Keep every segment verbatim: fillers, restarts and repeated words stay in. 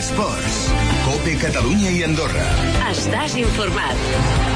Esports. COPE Catalunya i Andorra. Estàs informat.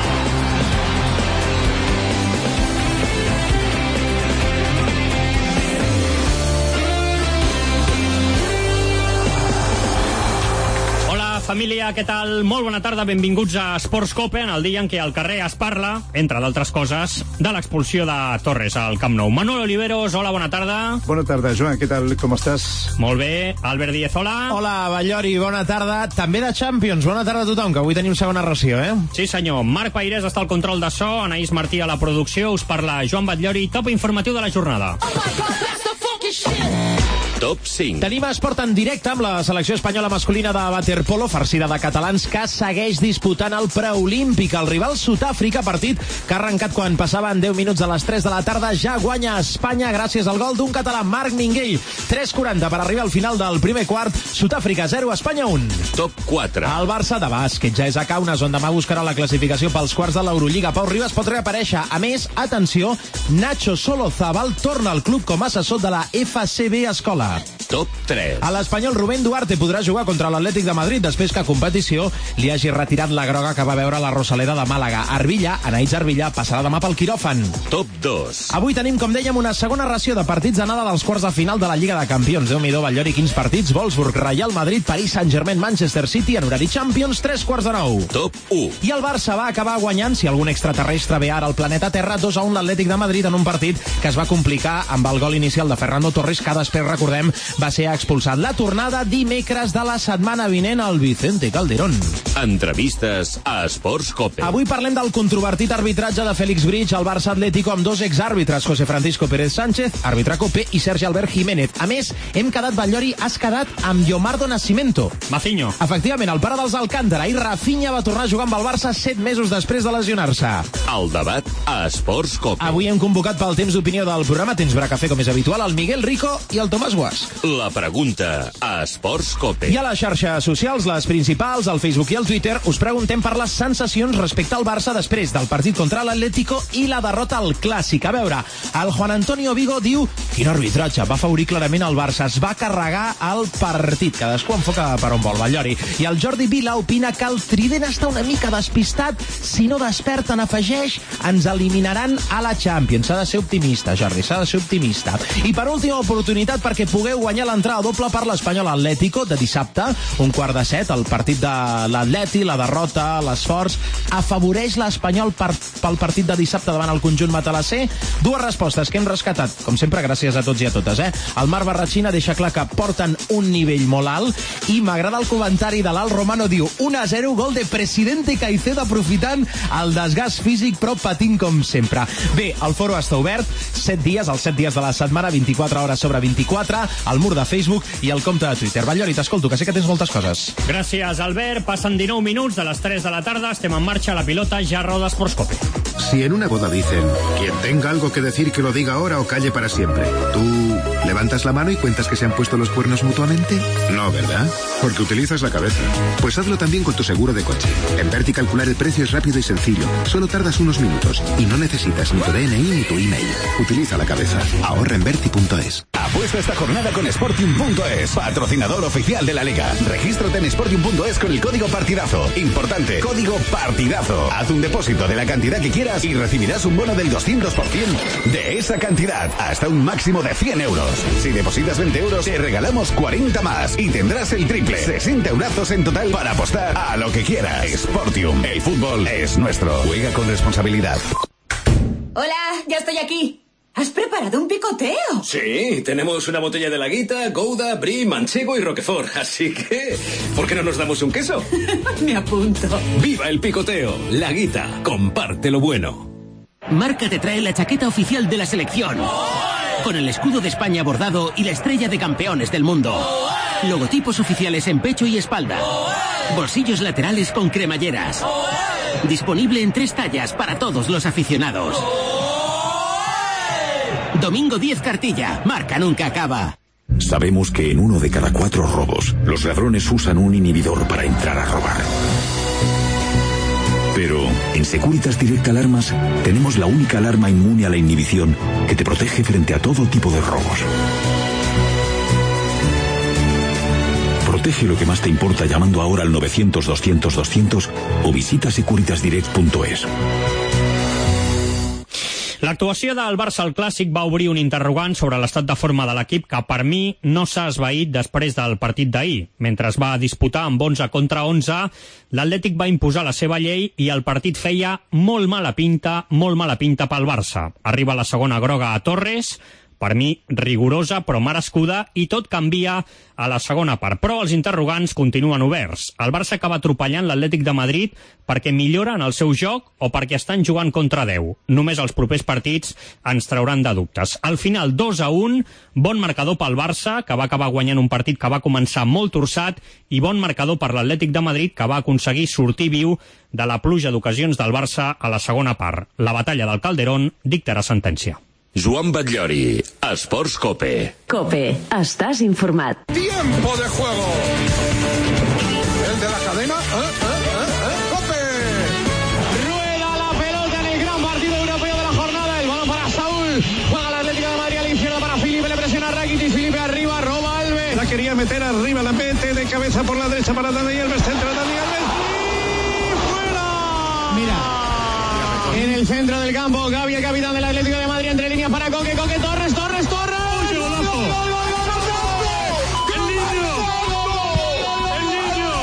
Família, què tal? Molt bona tarda, benvinguts a Esports COPE, en el dia en què al carrer es parla, entre d'altres coses, de l'expulsió de Torres al Camp Nou. Manuel Oliveros, hola, bona tarda. Bona tarda, Joan, què tal, com estàs? Molt bé. Albert Díez, hola. Hola, Ballori, bona tarda. També de Champions, bona tarda a tothom, que avui tenim segona ració, eh? Sí, senyor. Marc Pairés està al control de so, Anaïs Martí a la producció, us parla Joan Batllori, top informatiu de la jornada. Oh my God, that's the fucking shit! Top cinc. Tenim esport en directe amb la selecció espanyola masculina de waterpolo, farcida de catalans, que segueix disputant el preolímpic. El rival Sud-àfrica, partit que ha arrencat quan passaven deu minuts de les tres de la tarda, ja guanya Espanya gràcies al gol d'un català, Marc Minguell. tres quaranta per arribar al final del primer quart. Sud-àfrica zero, Espanya un. Top quatre. El Barça de bàsquet ja és a Kaunas, on demà buscarà la classificació pels quarts de l'Eurolliga. Pau Ribas pot reaparèixer. A més, atenció, Nacho Solozabal torna al club com a assessor de la F C B Escola. Top tres. A l'espanyol Rubén Duarte podrà jugar contra l'Atlètic de Madrid després que a competició li hagi retirat la groga que va veure la Rosaleda de Màlaga. Arbilla, Anaïs Arbilla, passarà demà pel quiròfan. Top dos. Avui tenim, com dèiem, una segona ració de partits d'anada dels quarts de final de la Lliga de Campions. Déu-n'hi-do, Batllori, quins partits. Wolfsburg, Real Madrid, Paris Saint-Germain, Manchester City, en horari Champions, tres quarts de nou. Top u. I el Barça va acabar guanyant, si algun extraterrestre ve ara al planeta Terra, dos a un l'Atlètic de Madrid en un partit que es va complicar amb el gol inicial de Fernando Torres, que després, recordem, va ser expulsat. La tornada dimecres de la setmana vinent al Vicente Calderón. Entrevistes a Esports COPE. Avui parlem del controvertit arbitratge de Félix Bridge al Barça Atlético amb dos exàrbitres, José Francisco Pérez Sánchez, àrbitre COPE, i Sergi Albert Jiménez. A més, hem quedat, Batllori, has quedat amb Yomardo Nascimento. Maciño. Efectivament, el pare dels Alcántara, i Rafinha va tornar a jugar amb el Barça set mesos després de lesionar-se. El debat a Esports COPE. Avui hem convocat pel temps d'opinió del programa Temps Bracafé, com és habitual, el Miguel Rico i el Tomàs Guasc. La pregunta a Esports COPE. I a les xarxes socials, les principals, el Facebook i el Twitter, us preguntem per les sensacions respecte al Barça després del partit contra l'Atlético i la derrota al Clàssic. A veure, el Juan Antonio Vigo diu: quin arbitratge, va afavorir clarament el Barça, es va carregar el partit. Cadascú enfoca per on vol, Batllori. I el Jordi Vila opina que el Trident està una mica despistat. Si no desperten, afegeix, ens eliminaran a la Champions. S'ha de ser optimista, Jordi, s'ha de ser optimista. I per última oportunitat perquè pugueu guanyar l'entrada doble per l'Espanyol Atlético de dissabte, un quart de set, el partit de l'Atleti, la derrota, l'esforç. Afavoreix l'Espanyol per, pel partit de dissabte davant el conjunt matalasser? Dues respostes que hem rescatat, com sempre, gràcies a tots i a totes, eh? El Marc Barratxina deixa clar que porten un nivell molt alt, i m'agrada el comentari de l'Alt Romano, diu un a zero, gol de Presidente Caicedo aprofitant el desgast físic, però patint com sempre. Bé, el foro està obert, set dies, els set dies de la setmana, vint-i-quatre hores sobre vint-i-quatre, el mur de Facebook i el compte de Twitter. Batllori, t'escolto, que sé que tens moltes coses. Gràcies, Albert. Passen dinou minuts de les tres de la tarda. Estem en marxa, la pilota ja roda Esports COPE. Si en una boda dicen, quien tenga algo que decir que lo diga ahora o calle para siempre, ¿tú levantas la mano y cuentas que se han puesto los cuernos mutuamente? No, ¿verdad? Porque utilizas la cabeza. Pues hazlo también con tu seguro de coche. En Verti calcular el precio es rápido y sencillo. Solo tardas unos minutos y no necesitas ni tu D N I ni tu email. Utiliza la cabeza. Ahorra en verti punto es. Apuesta esta jornada con Sportium punto es, patrocinador oficial de la Liga. Regístrate en Sportium punto es con el código partidazo. Importante, código partidazo. Haz un depósito de la cantidad que quieras y recibirás un bono del doscientos por ciento de esa cantidad, hasta un máximo de cien euros. Si depositas veinte euros, te regalamos cuarenta más y tendrás el triple. sesenta eurazos en total para apostar a lo que quieras. Sportium, el fútbol es nuestro. Juega con responsabilidad. Hola, ya estoy aquí. ¿Has preparado un picoteo? Sí, tenemos una botella de Laguita, Gouda, Brie, Manchego y Roquefort. Así que, ¿por qué no nos damos un queso? Me apunto. ¡Viva el picoteo! Laguita, comparte lo bueno. Marca te trae la chaqueta oficial de la selección. Con el escudo de España bordado y la estrella de campeones del mundo. Logotipos oficiales en pecho y espalda. Bolsillos laterales con cremalleras. Disponible en tres tallas para todos los aficionados. Domingo diez Cartilla, Marca nunca acaba. Sabemos que en uno de cada cuatro robos, los ladrones usan un inhibidor para entrar a robar. Pero en Securitas Direct Alarmas tenemos la única alarma inmune a la inhibición que te protege frente a todo tipo de robos. Protege lo que más te importa llamando ahora al novecientos doscientos doscientos o visita securitasdirect punto es. L'actuació del Barça al Clàssic va obrir un interrogant sobre l'estat de forma de l'equip que per mi no s'ha esvaït després del partit d'ahir. Mentre es va disputar amb onze contra onze, l'Atlètic va imposar la seva llei i el partit feia molt mala pinta, molt mala pinta pel Barça. Arriba la segona groga a Torres, per mi rigorosa però merescuda, i tot canvia a la segona part. Però els interrogants continuen oberts. El Barça acaba atropellant l'Atlètic de Madrid perquè millora en el seu joc o perquè estan jugant contra deu. Només els propers partits ens trauran de dubtes. Al final, dos a un, bon marcador pel Barça, que va acabar guanyant un partit que va començar molt torçat, i bon marcador per l'Atlètic de Madrid, que va aconseguir sortir viu de la pluja d'ocasions del Barça a la segona part. La batalla del Calderón dictarà sentència. Joan Batllori, Esports Cope. Cope, estàs informat. Tiempo de juego. El de la cadena. ¿Eh? ¿Eh? ¿Eh? ¿Eh? Cope. Rueda la pelota en el gran partido europeo de la jornada. El balón para Saúl. Juega el Atlético de Madrid a la izquierda para Filipe. Le presiona a Rakitic. Filipe arriba. Roba Alves. La quería meter arriba. La mete de cabeza por la derecha para Dani Alves. Centro Dani Alves. Y fuera. Mira. En el centro del campo, Gavi, el capitán del Atlético de Madrid, entre líneas para Coque, Coque, Torres, Torres, Torres. ¡Uy, golazo! ¡El niño! ¡El niño!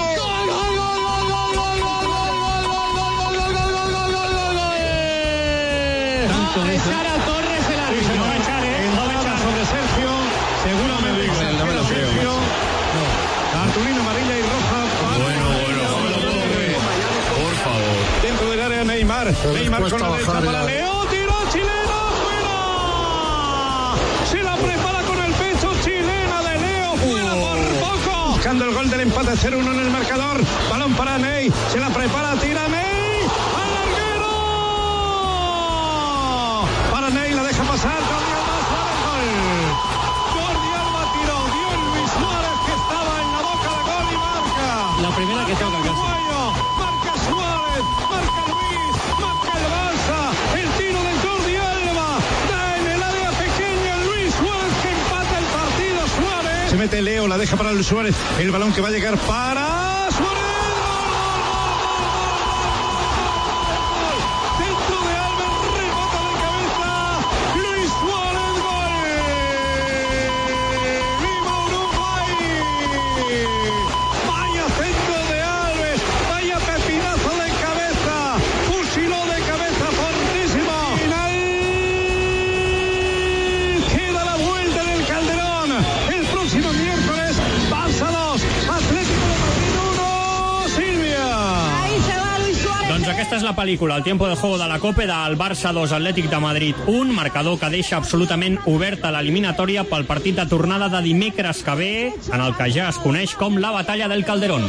Tanto de echar a Torres el árbitro. No va a echar, ¿eh? No va a echar sobre Sergio. Seguramente no me lo creo. Sergio. Arturino, amarilla y roja. Bueno, bueno, por favor. Dentro del área Neymar. Neymar con la derecha para Leo. Tiro chileno fuera. Se la prepara con el pecho. Chilena de Leo. Fuera por poco. Buscando el gol del empate cero uno en el marcador. Balón para Ney. Se la prepara. Tira Ney. Al larguero. Para Ney. La deja pasar. Jordi Alba. Suárez. Gol. Jordi Alba tiró. Dio el Luis Suárez que estaba en la boca de gol y marca. La primera que toca casi. Marca Suárez. Marca Luis. Marca el Barça. El tiro de Jordi Alba. Da en el área pequeña Luis Suárez que empata el partido. Suárez. Se mete Leo. La deja para Luis Suárez. El balón que va a llegar para Suárez. Dentro de Alba. Remata de cabeza. Luis Suárez. Gol. ¡Viva Uruguay! Vaya centro de Alves. Vaya pepinazo de cabeza. Fusiló de cabeza fortísimo. Final. Queda la vuelta en el Calderón. El próximo miércoles. Barça dos. Atlético de Madrid uno. Sílvia. Ahí se va Luis Suárez. Doncs aquesta és la pel·lícula, el tiempo de juego de la Copa, del Barça dos, Atlètic de Madrid un, marcador que deixa absolutament oberta l'eliminatòria pel partit de tornada de dimecres que ve, en el que ja es coneix com la batalla del Calderón.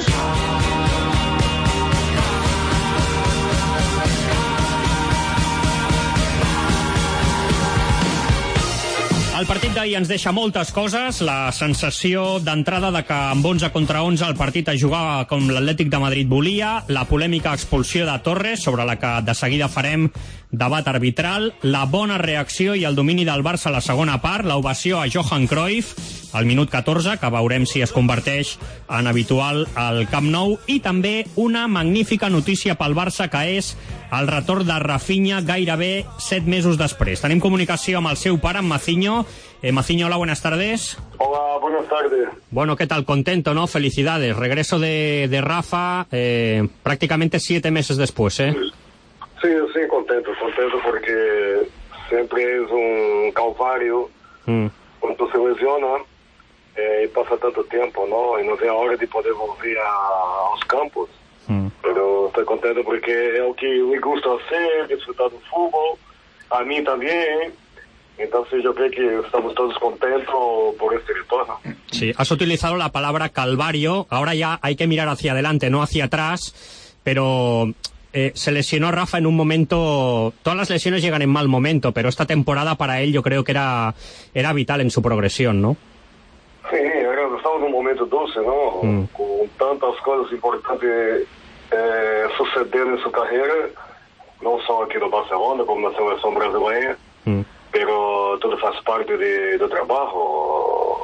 El partit d'ahir ens deixa moltes coses, la sensació d'entrada de que amb onze contra onze el partit es jugava com l'Atlètic de Madrid volia, la polèmica expulsió de Torres, sobre la que de seguida farem debat arbitral, la bona reacció i el domini del Barça a la segona part, l'ovació a Johan Cruyff al minut catorze, que veurem si es converteix en habitual al Camp Nou, i també una magnífica notícia pel Barça, que és el retorn de Rafinha gairebé set mesos després. Tenim comunicació amb el seu pare, amb Maciño. Eh, Maciño, hola, buenas tardes. Hola, buenas tardes. Bueno, ¿qué tal? Contento, ¿no? Felicidades. Regreso de, de Rafa eh, prácticamente siete meses después, ¿eh? Sí, sí, contento, contento porque siempre es un calvario mm. cuando se lesiona eh, y pasa tanto tiempo, ¿no? Y no sé ahora de poder volver a, a los campos. Mm. Pero estoy contento porque es lo que me gusta hacer, disfrutar del fútbol, a mí también. Entonces yo creo que estamos todos contentos por este retorno. Sí, has utilizado la palabra calvario. Ahora ya hay que mirar hacia adelante, no hacia atrás. Pero eh, se lesionó Rafa en un momento... Todas las lesiones llegan en mal momento, pero esta temporada para él yo creo que era, era vital en su progresión, ¿no? Sí, estamos en un momento dulce, ¿no? Mm. Con tantas cosas importantes eh, sucediendo en su carrera, no solo aquí en Barcelona, como en la selección brasileña. Mm. Pero todo faz parte de, do trabajo.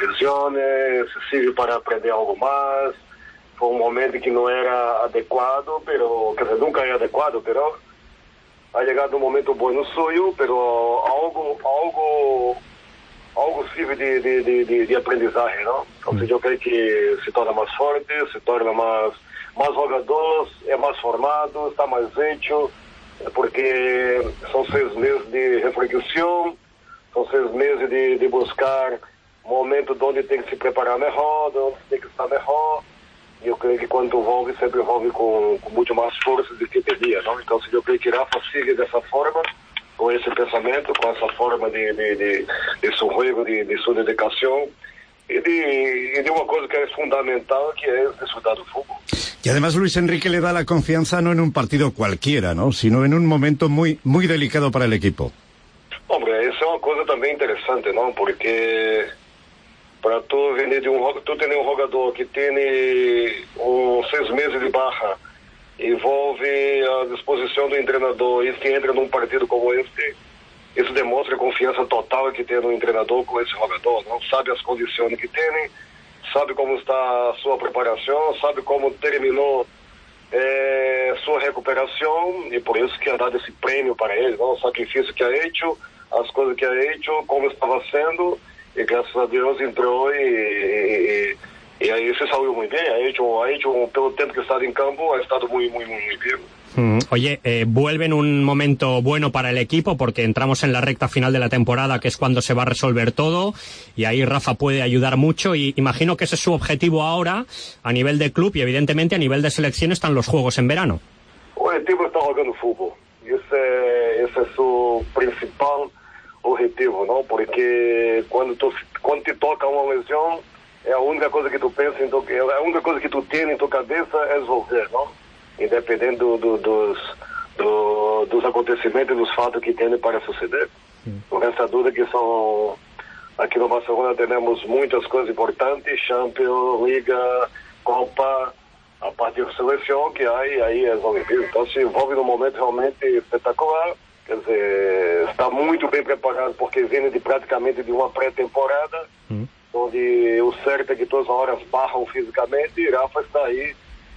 lesiones, sirve para aprender algo más. Fue un momento que no era adecuado, pero que nunca es adecuado, pero ha llegado un momento bueno suyo, pero algo, algo, algo sirve de, de, de, de, de aprendizaje, ¿no? Entonces yo creo que se torna más fuerte, se torna más, más jugador, es más formado, está más hecho, porque son seis meses de reflexión, son seis meses de, de buscar momentos donde tem que se preparar mejor, donde tem que estar mejor. Eu creio que quando volve, sempre volve com, com muito mais força do que teria, não? Então, se eu creio que Rafa siga dessa forma, com esse pensamento, com essa forma de, de, de, de seu jogo, de, de sua dedicação, e de, e de uma coisa que é fundamental, que é disfrutar do fútbol. Y además Luis Enrique le da la confianza no en un partido cualquiera, ¿no? Sino en un momento muy, muy delicado para el equipo. Hombre, essa é uma coisa também interessante, não? Porque para tu vender de um tu tem um jogador que tem um seis meses de barra, envolve a disposição do treinador e que entra num partido como este, isso demonstra a confiança total que tem no treinador com esse jogador, não sabe as condições que tem, sabe como está a sua preparação, sabe como terminou é, sua recuperação, e por isso que ha dado esse prêmio para ele, não? O sacrifício que ha hecho, as coisas que ha hecho, como estava sendo. E graças a Deus entrou e, e, e aí se saiu muito bem. Ha hecho, ha hecho, pelo tempo que ha estado en campo, ha estado muy, muy, muy, muy bien. Mm, oye, eh, vuelve en un momento bueno para el equipo porque entramos en la recta final de la temporada, que es cuando se va a resolver todo, y ahí Rafa puede ayudar mucho, y imagino que ese es su objetivo ahora a nivel de club, y evidentemente a nivel de selección están los Juegos en verano. O equipo está jogando fútbol. Esse é, esse é seu principal objetivo, não? Porque quando tu quando te toca uma lesão, é a única coisa que tu pensa, então a única coisa que tu tem em tua cabeça é resolver, não? Independente do, do, dos do, dos acontecimentos e dos fatos que tem para suceder. Não resta dúvida que são aqui no Barcelona temos muitas coisas importantes, Champions, Liga, Copa, a partir da seleção que aí aí é Olimpíada. Então se envolve num momento realmente espetacular. Quer dizer, está muito bem preparado porque vem de praticamente de uma pré-temporada, hum. onde o certo é que todas as horas barram fisicamente, e Rafa está aí.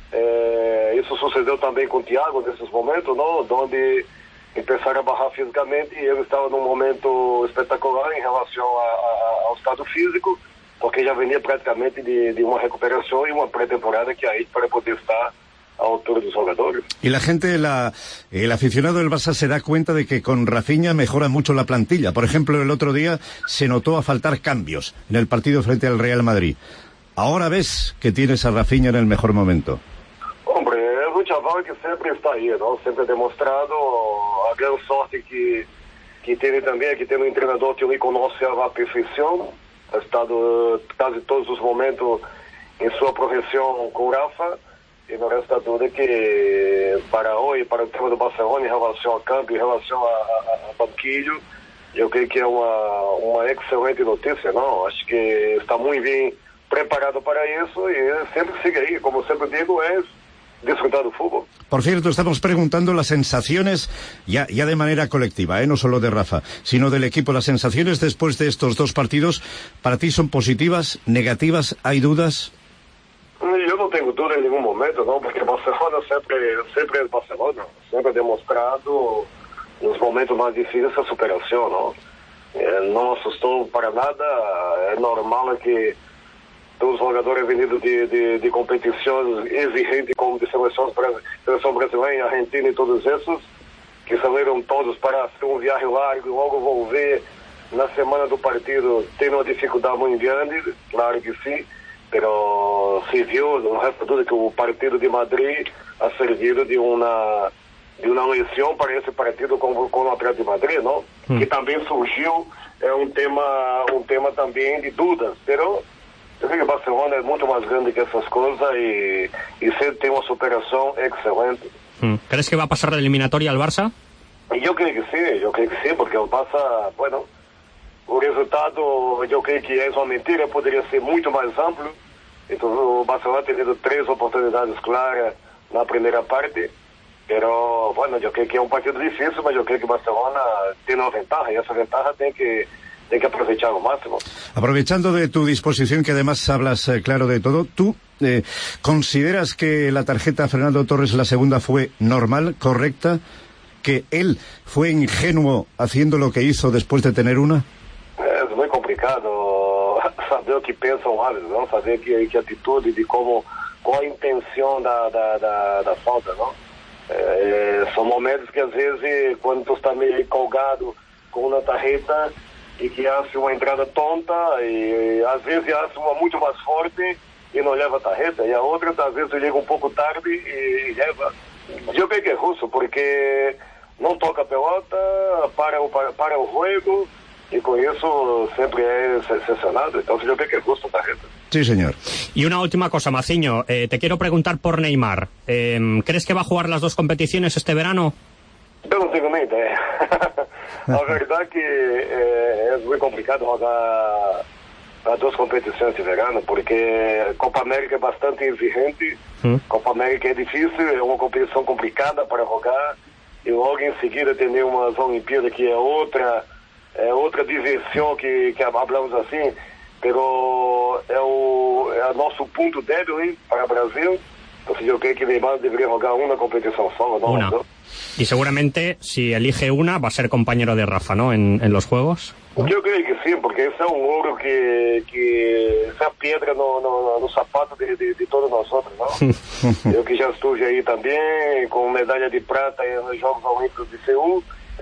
É, isso sucedeu também com o Thiago nesses momentos, não? Onde começaram a barrar fisicamente e ele estava num momento espetacular em relação a, a, ao estado físico, porque já venia praticamente de, de uma recuperação e uma pré-temporada que aí para poder estar a altura de los jugadores. Y la gente, la, el aficionado del Barça se da cuenta de que con Rafinha mejora mucho la plantilla. Por ejemplo, el otro día se notó a faltar cambios en el partido frente al Real Madrid. Ahora ves que tienes a Rafinha en el mejor momento. Hombre, es un chaval que siempre está ahí, ¿no? Siempre ha demostrado a gran sorte que, que tiene también, que tiene un entrenador que le conoce a la perfección. Ha estado casi todos los momentos en su profesión con Rafa. E não resta dúvida que para hoje, para o tema do Barcelona, em relação ao campo, em relação a, a, a banquilho, eu creio que é uma, uma excelente notícia, não? Acho que está muito bem preparado para isso e sempre sigue aí, como sempre digo, é disfrutar do fútbol. Por cierto, estamos preguntando las sensaciones ya, ya de manera colectiva, ¿eh? No solo de Rafa, sino del equipo. Las sensaciones después de estos dos partidos, ¿para ti son positivas, negativas, hay dudas? Eu não tenho dúvida em nenhum momento, não, porque Barcelona sempre, sempre é Barcelona, sempre é demonstrado nos momentos mais difíceis a superação, não? É, não assustou para nada, é normal que os jogadores vindo de, de, de competições exigentes como de seleções, seleção brasileira, Argentina e todos esses, que saíram todos para ser um viagem largo e logo volver na semana do partido, tem uma dificuldade muito grande, claro que sim. Pero se viu, não resta dúvida que o partido de Madrid ha servido de uma de uma lição para esse partido com, com o Atlético de Madrid, não? Hum. Que também surgiu é um tema um tema também de dúvidas, pero eu sei que o Barcelona é muito mais grande que essas coisas e e sempre tem uma superação excelente. Hum. ¿Crees que va a pasar la eliminatoria al Barça? Eu creio que sim, eu creio que sim, porque o Barça, bueno, o resultado, eu creio que é uma mentira, poderia ser muito mais amplo. Então o Barcelona tem tido três oportunidades claras na primeira parte, pero, bueno, eu creio que é um partido difícil, mas eu creio que o Barcelona tem uma ventaja, e essa ventaja tem que, hay que aprovechar al máximo. Aprovechando de tu disposición, que además hablas eh, claro de todo, ¿tú eh, consideras que la tarjeta a Fernando Torres, la segunda, fue normal, correcta? ¿Que él fue ingenuo haciendo lo que hizo después de tener una? Es muy complicado saber o que pensa um árbitro, não? Saber que, que atitude, de como, qual a intenção da, da, da, da falta, não? É, são momentos que às vezes, quando tu está meio empolgado com uma tarjeta e que hace uma entrada tonta e, e às vezes hace uma muito mais forte e não leva a tarjeta, e a outra às vezes liga um pouco tarde e, e leva. Eu creio que é justo, porque não toca a pelota, para o, para, para o juego, y con eso siempre es sancionado. Entonces yo creo que es justo tarjeta. Sí, señor. Y una última cosa, Maciño, eh, te quiero preguntar por Neymar. Eh, ¿Crees que va a jugar las dos competiciones este verano? Yo no tengo ni idea. La verdad que eh, es muy complicado jugar las dos competiciones de verano, porque Copa América es bastante exigente, ¿Mm? Copa América es difícil, es una competición complicada para jugar, y luego enseguida tener unas Olimpíadas que es otra... É outra diversão que, que hablamos assim, pero é o, é o nosso ponto débil, hein, para o Brasil. Então eu creio que Neymar deveria jogar una competición solo, ¿no? Una. Y seguramente, si elige una, va a ser compañero de Rafa, ¿no? En, en los Juegos. ¿No? Yo creo que sí, porque ese es un oro que, que esa piedra no, no, no zapato de, de, de todos nosotros, ¿no? Eu que já estuve aí também, com medalha de prata nos Jogos Olímpicos de Seul.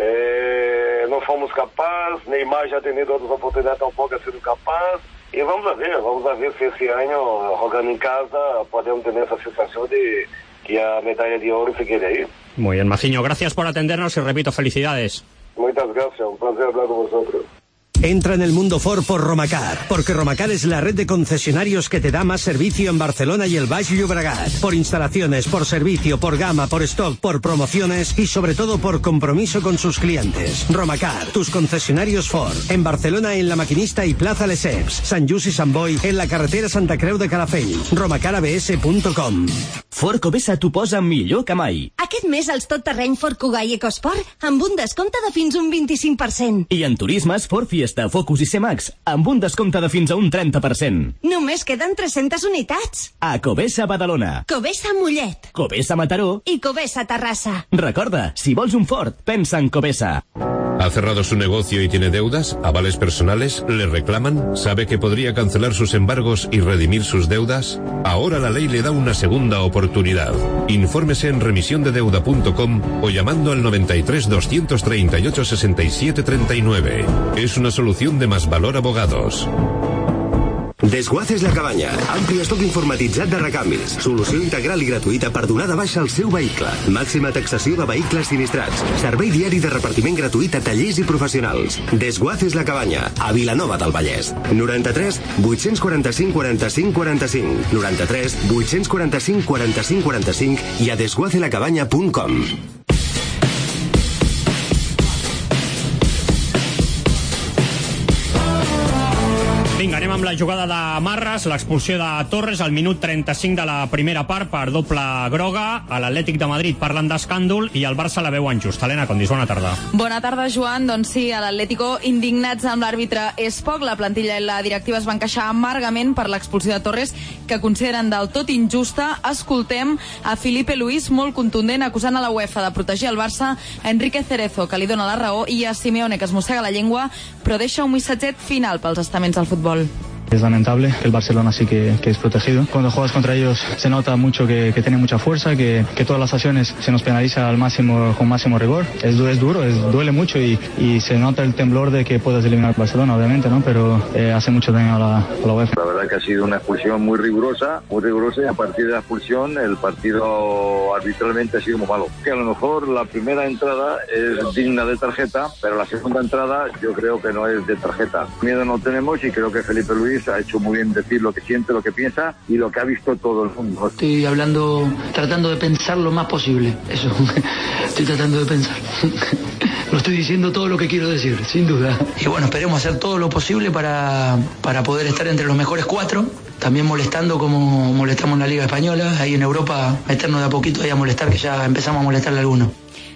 É, não fomos capazes, Neymar já tendo outras oportunidades, tampouco ha sido capaz, e vamos a ver, vamos a ver se esse ano, jogando em casa, podemos ter essa sensação de que a medalla de oro se quede aí. Muy bien, Maciño, gracias por atendernos y repito, felicidades. Muchas gracias, un placer hablar con vosotros. Entra en el mundo Ford por Romacar, porque Romacar es la red de concesionarios que te da más servicio en Barcelona y el Baix Llobregat. Por instalaciones, por servicio, por gama, por stock, por promociones y sobre todo por compromiso con sus clientes. Romacar, tus concesionarios Ford. En Barcelona, en La Maquinista y Plaza Lesseps. Sant Just i Sant Boi, en la carretera Santa Creu de Calafell. romacar a b s punto com. Ford Covesa t'ho posa millor que mai. Aquest mes els tot terreny Ford Kuga i EcoSport amb un descompte de fins un vint-i-cinc per cent. I en turismes Ford Fiesta, Focus i C-Max amb un descompte de fins a un trenta per cent. Només queden tres-centes unitats. A Covesa Badalona, Covesa Mollet, Covesa Mataró i Covesa Terrassa. Recorda, si vols un Ford, pensa en Covesa. ¿Ha cerrado su negocio y tiene deudas? ¿Avales personales? ¿Le reclaman? ¿Sabe que podría cancelar sus embargos y redimir sus deudas? Ahora la ley le da una segunda oportunidad. Infórmese en remisión de deuda punto com o llamando al noventa y tres, doscientos treinta y ocho, sesenta y siete, treinta y nueve. Es una solución de Más Valor Abogados. Desguaces La Cabanya. Ampli estoc informatitzat de recanvis. Solució integral i gratuïta per donar de baixa el seu vehicle. Màxima taxació de vehicles sinistrats. Servei diari de repartiment gratuït a tallers i professionals. Desguaces La Cabanya, a Vilanova del Vallès. noranta-tres, vuit-cents quaranta-cinc, quaranta-cinc, quaranta-cinc. noranta-tres, vuit-cents quaranta-cinc, quaranta-cinc, quaranta-cinc i a desguace la cabanya punt com. Vinga, anem amb la jugada de Marras, l'expulsió de Torres al minut trenta-cinc de la primera part per doble groga. A l'Atlètic de Madrid parlen d'escàndol i el Barça la veu en just. Helena Condis, bona tarda. Bona tarda, Joan. Doncs sí, a l'Atlético, indignats amb l'àrbitre és poc. La plantilla i la directiva es van queixar amargament per l'expulsió de Torres, que consideren del tot injusta. Escoltem a Felipe Luis, molt contundent, acusant a la UEFA de protegir el Barça, a Enrique Cerezo, que li dona la raó, i a Simeone, que es mossega la llengua, però deixa un missatget final pels estaments del futbol. Es lamentable, el Barcelona sí que, que es protegido. Cuando juegas contra ellos se nota mucho que, que tiene mucha fuerza, que, que todas las acciones se nos penaliza al máximo, con máximo rigor. Es, es duro, es, duele mucho y, y se nota el temblor de que puedas eliminar a Barcelona, obviamente, ¿no? Pero eh, hace mucho daño a la, a la UEFA. La verdad que ha sido una expulsión muy rigurosa, muy rigurosa, y a partir de la expulsión el partido arbitralmente ha sido muy malo. Que a lo mejor la primera entrada es digna de tarjeta, pero la segunda entrada yo creo que no es de tarjeta. Miedo no tenemos y creo que Felipe Luis ha hecho muy bien decir lo que siente, lo que piensa y lo que ha visto todo el mundo. Estoy hablando, tratando de pensar lo más posible. Eso, estoy tratando de pensar. Lo estoy diciendo todo lo que quiero decir, sin duda. Y bueno, esperemos hacer todo lo posible para, para poder estar entre los mejores cuatro. También molestando como molestamos en la Liga Española. Ahí en Europa, meternos de a poquito ahí a molestar, que ya empezamos a molestarle a algunos.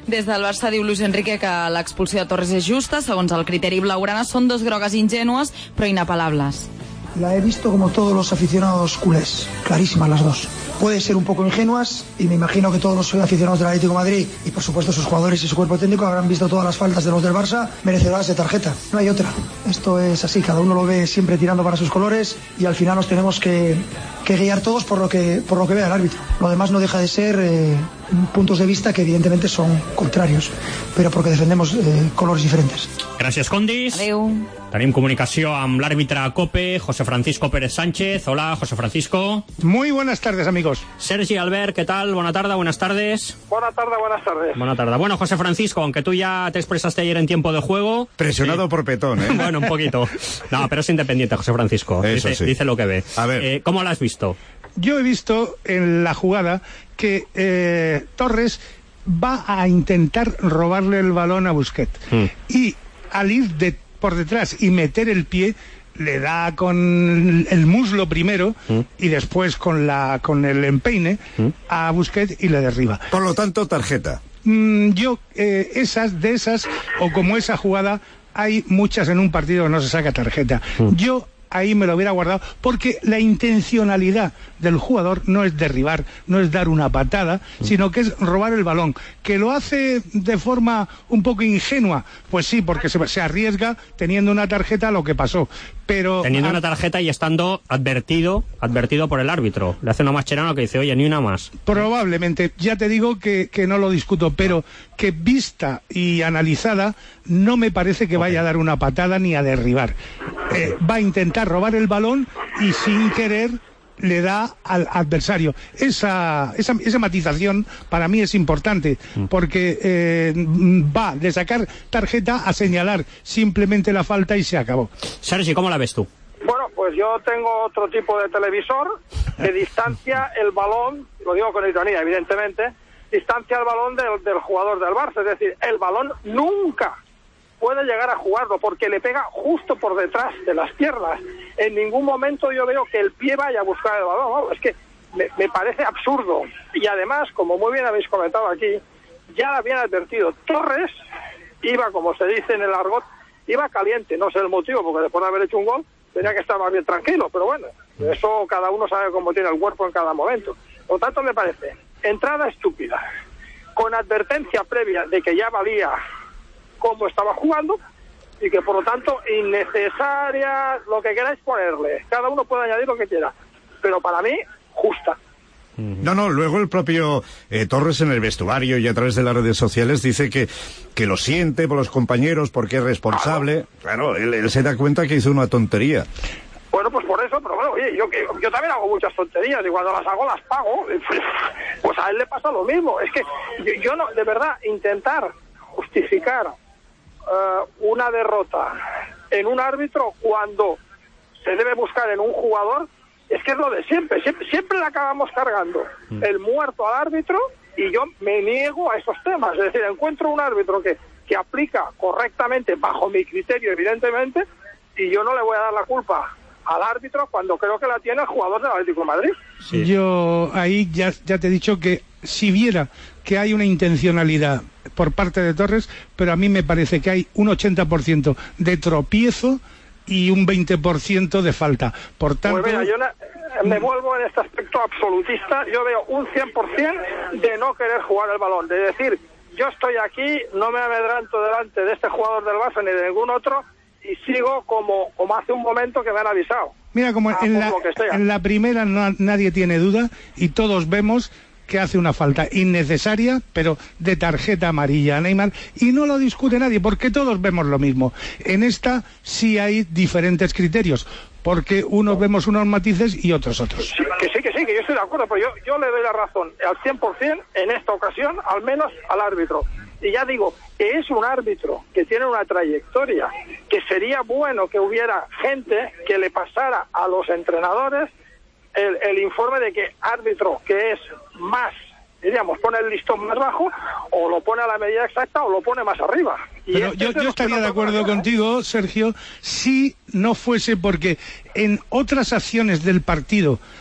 Des del Barça diu Luis Enrique que l'expulsió de Torres és justa. Segons el criteri blaugrana, són dos grogues ingènues, però inapel·lables. La he visto como todos los aficionados culés, clarísimas las dos. Puede ser un poco ingenuas y me imagino que todos los aficionados del Atlético de Madrid y por supuesto sus jugadores y su cuerpo técnico habrán visto todas las faltas de los del Barça merecedoras de tarjeta. No hay otra. Esto es así, cada uno lo ve siempre tirando para sus colores y al final nos tenemos que, que guiar todos por lo que, por lo que vea el árbitro. Lo demás no deja de ser eh, puntos de vista que evidentemente son contrarios, pero porque defendemos eh, colores diferentes. Gràcies, Condis. Adéu. Tenim comunicació amb l'àrbitre COPE, José Francisco Pérez Sánchez. Hola, José Francisco. Muy buenas tardes, amigos. Sergi Albert, ¿qué tal? Buena tarde, buenas tardes. Buena tarde, buenas tardes. Buena tarde. Bueno, José Francisco, aunque tú ya te expresaste ayer en tiempo de juego... Presionado eh, por Petón, ¿eh? Bueno, un poquito. No, pero es independiente, José Francisco. Eso dice, sí. dice lo que ve. A ver. Eh, ¿Cómo lo has visto? Yo he visto en la jugada que eh, Torres va a intentar robarle el balón a Busquets. Mm. Y al ir de, por detrás y meter el pie, le da con el muslo primero mm. y después con la con el empeine mm. a Busquets y le derriba. Por lo tanto, tarjeta. Mm, yo, eh, esas, de esas, o como esa jugada, hay muchas en un partido que no se saca tarjeta. Mm. Yo ahí me lo hubiera guardado, porque la intencionalidad del jugador no es derribar, no es dar una patada, sino que es robar el balón. ¿Que lo hace de forma un poco ingenua? Pues sí, porque se, se arriesga teniendo una tarjeta a lo que pasó. Pero teniendo a... una tarjeta y estando advertido advertido por el árbitro. Le hace una mascherano que dice, oye, ni una más. Probablemente, ya te digo que, que no lo discuto, pero que vista y analizada no me parece que vaya a dar una patada ni a derribar. Eh, va a intentar robar el balón y sin querer le da al adversario. Esa, esa, esa matización para mí es importante, porque eh, va de sacar tarjeta a señalar simplemente la falta y se acabó. Sergi, ¿cómo la ves tú? Bueno, pues yo tengo otro tipo de televisor que distancia el balón, lo digo con ironía evidentemente, distancia el balón del, del jugador del Barça, es decir, el balón nunca puede llegar a jugarlo porque le pega justo por detrás de las piernas. En ningún momento yo veo que el pie vaya a buscar el balón. Bueno, es que me, me parece absurdo. Y además, como muy bien habéis comentado aquí, ya lo habían advertido. Torres iba, como se dice en el argot, iba caliente. No sé el motivo, porque después de haber hecho un gol tenía que estar más bien tranquilo. Pero bueno, eso cada uno sabe cómo tiene el cuerpo en cada momento. Por lo tanto, me parece entrada estúpida, con advertencia previa de que ya valía cómo estaba jugando y que por lo tanto innecesaria, lo que queráis ponerle, cada uno puede añadir lo que quiera, pero para mí justa. No, no, luego el propio eh, Torres en el vestuario y a través de las redes sociales dice que, que lo siente por los compañeros porque es responsable. Claro, él, él se da cuenta que hizo una tontería. Bueno, pues por eso, pero bueno, oye, yo, yo también hago muchas tonterías y cuando las hago las pago, pues a él le pasa lo mismo. Es que yo, yo no, de verdad, intentar justificar uh, una derrota en un árbitro cuando se debe buscar en un jugador, es que es lo de siempre, siempre, siempre le acabamos cargando mm. el muerto al árbitro y yo me niego a esos temas, es decir, encuentro un árbitro que, que aplica correctamente, bajo mi criterio evidentemente, y yo no le voy a dar la culpa al árbitro cuando creo que la tiene el jugador del Atlético de Madrid. Sí. Yo ahí ya, ya te he dicho que si viera que hay una intencionalidad por parte de Torres, pero a mí me parece que hay un ochenta por ciento de tropiezo y un veinte por ciento de falta. Por tanto... Pues mira, yo me vuelvo en este aspecto absolutista, yo veo un cien por ciento de no querer jugar el balón, de decir, yo estoy aquí, no me amedranto delante de este jugador del Barça ni de ningún otro, y sigo como, como hace un momento que me han avisado. Mira, como ah, en, la, en la primera no, nadie tiene duda y todos vemos que hace una falta innecesaria, pero de tarjeta amarilla a Neymar, y no lo discute nadie, porque todos vemos lo mismo. En esta sí hay diferentes criterios, porque unos vemos unos matices y otros otros. Sí, que sí, que sí, que yo estoy de acuerdo, pero yo, yo le doy la razón al cien por ciento en esta ocasión, al menos al árbitro. Y ya digo, que es un árbitro que tiene una trayectoria, que sería bueno que hubiera gente que le pasara a los entrenadores el, el informe de que árbitro que es más, diríamos, pone el listón más bajo, o lo pone a la medida exacta o lo pone más arriba. Y Pero yo, yo estaría de acuerdo contigo, Sergio, si no fuese porque en otras acciones del partido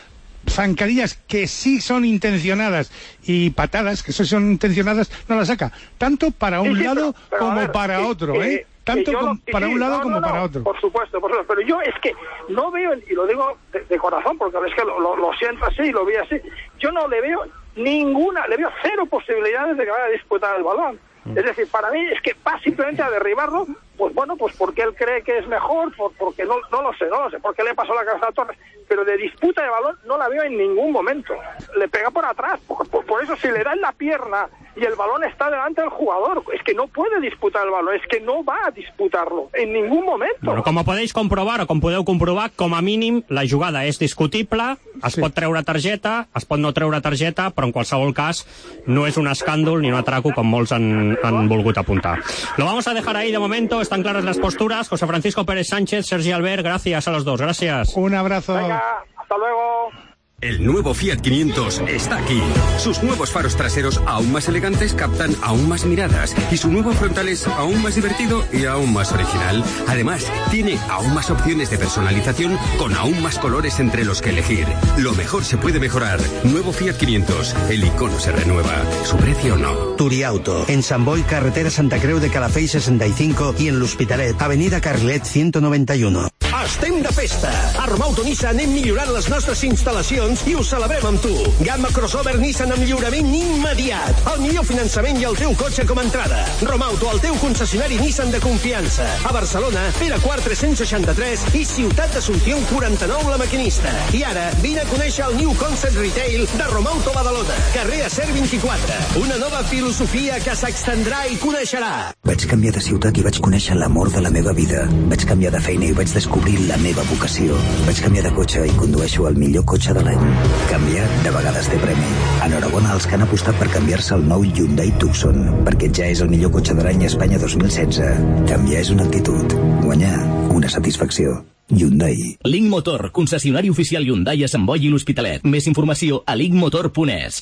zancadillas que sí son intencionadas y patadas que sí son intencionadas, no las saca. Tanto para un sí, sí, lado pero, pero como ver, para que, otro, que, ¿eh? Tanto yo, com, para sí, un lado no, como no, no, para otro. Por supuesto, por supuesto. Pero yo es que no veo, y lo digo de, de corazón, porque es que lo, lo, lo siento así y lo vi así, yo no le veo ninguna, le veo cero posibilidades de que vaya a disputar el balón. Es decir, para mí es que va simplemente a derribarlo, pues bueno, pues porque él cree que es mejor, por, porque no, no lo sé, no lo sé, porque le pasó la cabeza a Torres, pero de disputa de balón no la veo en ningún momento. Le pega por atrás, por, por, por eso si le da en la pierna y el balón está delante del jugador, es que no puede disputar el balón, es que no va a disputar-lo en ningún momento. Bueno, com podeu comprovar o com podeu comprovar, com a mínim la jugada és discutible, es sí. pot treure targeta, es pot no treure targeta, però en qualsevol cas no és un escàndol ni un atraco com molts han, han volgut apuntar. Lo vamos a dejar ahí de momento, están claras las posturas. José Francisco Pérez Sánchez, Sergi Albert, gracias a los dos, gracias. Un abrazo. Venga, hasta luego. El nuevo Fiat quinientos está aquí. Sus nuevos faros traseros aún más elegantes captan aún más miradas y su nuevo frontal es aún más divertido y aún más original. Además, tiene aún más opciones de personalización con aún más colores entre los que elegir. Lo mejor se puede mejorar. Nuevo Fiat quinientos. El icono se renueva. Su precio no. Turiauto. En Sant Boi, carretera Santa Creu de Calafell sesenta y cinco y en l'Hospitalet, avenida Carlet ciento noventa y uno. Estem de festa. A Romauto Nissan hem millorat les nostres instal·lacions i ho celebrem amb tu. Gamma crossover Nissan amb lliurament immediat. El millor finançament i el teu cotxe com a entrada. Romauto, el teu concessionari Nissan de confiança. A Barcelona, Pere quart tres-cents seixanta-tres i Ciutat d'Assumpció quaranta-nou La Maquinista. I ara, vine a conèixer el New Concept Retail de Romauto Badalona. Carrer Acer vint-i-quatre. Una nova filosofia que s'extendrà i coneixerà. Vaig canviar de ciutat i vaig conèixer l'amor de la meva vida. Vaig canviar de feina i vaig descobrir la meva vocació. Vaig canviar de cotxe i condueixo el millor cotxe de l'any. Canviar de vegades té premi. Enhorabona als que han apostat per canviar-se al nou Hyundai Tucson, perquè ja és el millor cotxe de l'any a Espanya dos mil setze. Canviar és una actitud. Guanyar, una satisfacció. Hyundai. Link Motor, concessionari oficial Hyundai a Sant Boi i l'Hospitalet. Més informació a link motor punt es.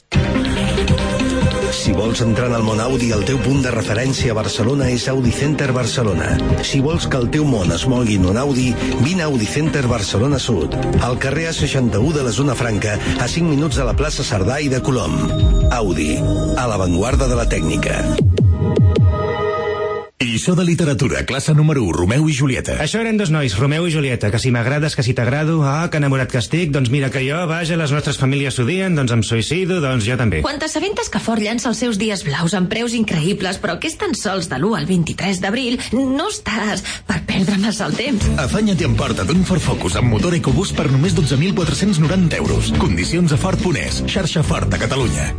Si vols entrar en el món Audi, el teu punt de referència a Barcelona és Audi Center Barcelona. Si vols que el teu món es mogui en un Audi, vine a Audi Center Barcelona Sud, al carrer A seixanta-u de la Zona Franca, a cinc minuts de la plaça Cerdà i de Colom. Audi, a l'avantguarda de la tècnica. Lliçó de literatura, classe número u, Romeu i Julieta. Això eren dos nois, Romeu i Julieta, que si m'agrades, que si t'agrado, ah, que enamorat que estic, doncs mira que jo, vaja, les nostres famílies s'ho dien, doncs em suïcido, doncs jo també. Quan t'assabentes que Ford llança els seus dies blaus amb preus increïbles, però que és tan sols de l'u al vint-i-tres d'abril, no estàs per perdre massa el temps. Afanya't i emporta't un Ford Focus amb motor EcoBoost per només dotze mil quatre-cents noranta euros. Condicions a Ford punt es, xarxa Ford a Catalunya.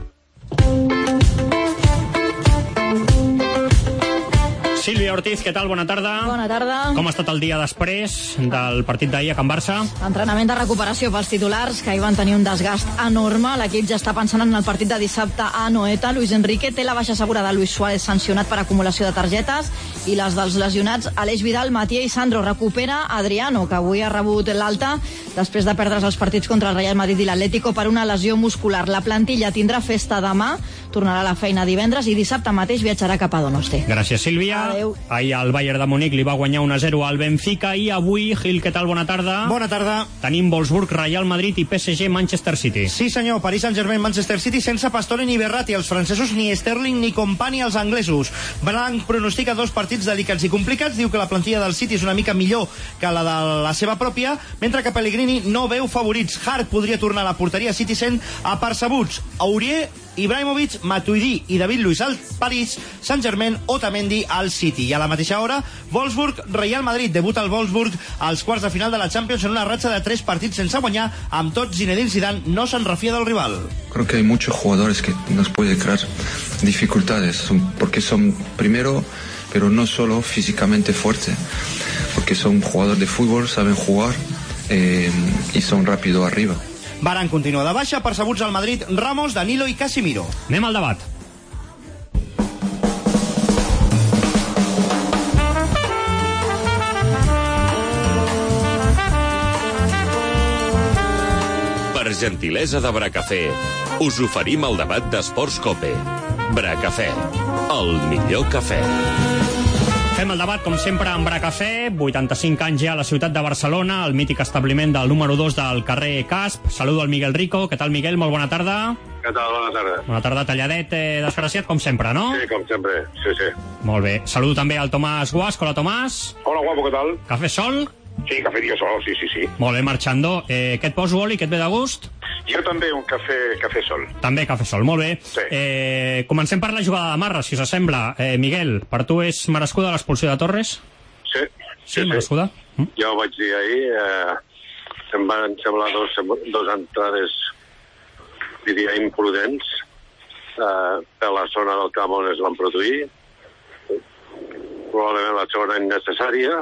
Sílvia Ortiz, què tal? Bona tarda. Bona tarda. Com ha estat el dia després del partit d'ahir a Can Barça? Entrenament de recuperació pels titulars, que ahir van tenir un desgast enorme. L'equip ja està pensant en el partit de dissabte a Anoeta. Luis Enrique té la baixa assegurada Luis Suárez sancionat per acumulació de targetes i les dels lesionats Aleix Vidal, Matié i Sandro. Recupera Adriano, que avui ha rebut l'alta després de perdre's els partits contra el Real Madrid i l'Atlético per una lesió muscular. La plantilla tindrà festa demà, tornarà a la feina divendres i dissabte mateix viatjarà cap a Donosti. Gràcies, Sílvia. Adeu. Ahir el Bayern de Munic li va guanyar un a zero al Benfica i avui, Gil, què tal? Bona tarda. Bona tarda. Tenim Wolfsburg, Real Madrid i P S G, Manchester City. Sí, senyor, Paris Saint-Germain, Manchester City sense Pastore ni Verratti, els francesos, ni Sterling ni Company, els anglesos. Blanc pronostica dos partits delicats i complicats, diu que la plantilla del City és una mica millor que la de la seva pròpia, mentre que Pellegrini no veu favorits. Hart podria tornar a la porteria City sent apercebuts. Aurier, Ibrahimovic, Matuidi i David Luiz al París, Saint-Germain, Otamendi al City. I a la mateixa hora, Wolfsburg, Real Madrid. Debuta el Wolfsburg als quarts de final de la Champions en una ratxa de tres partits sense guanyar. Amb tot, Zinedine Zidane no se'n refia del rival. Creo que hay muchos jugadores que nos pueden crear dificultades, porque son, primero, pero no solo físicamente fuertes, porque son jugadores de fútbol, saben jugar eh, y son rápidos arriba. Varane continua de baixa, percebuts al Madrid Ramos, Danilo i Casimiro. Anem al debat. Per gentilesa de Bracafé, us oferim el debat d'Esports Cope. Bracafé, el millor cafè. Fem el debat, com sempre, amb Bracafé, vuitanta-cinc anys ja a la ciutat de Barcelona, el mític establiment del número dos del carrer Casp. Saludo al Miguel Rico. Què tal, Miguel? Molt bona tarda. Què tal? Bona tarda. Bona tarda, talladet, eh, desgraciat, com sempre, no? Sí, com sempre, sí, sí. Molt bé. Saludo també al Tomàs Guasc. Hola, Tomàs. Hola, guapo, què tal? Cafè sol? Sí, cafè dia sol, sí, sí, sí. Molt bé, marxando. Eh, què et poso, Oli? Què et ve de gust? Jo també, un cafè, cafè sol. També cafè sol, molt bé. Sí. Eh, comencem per la jugada de Marra, si us sembla. Eh, Miguel, per tu és merescuda l'expulsió de Torres? Sí. Sí, sí merescuda? Sí. Mm? Ja ho vaig dir ahir, eh, em van semblar dos, dos entrades, diria, imprudents, eh, per la zona del camp on es van produir. Probablement la segona innecessària,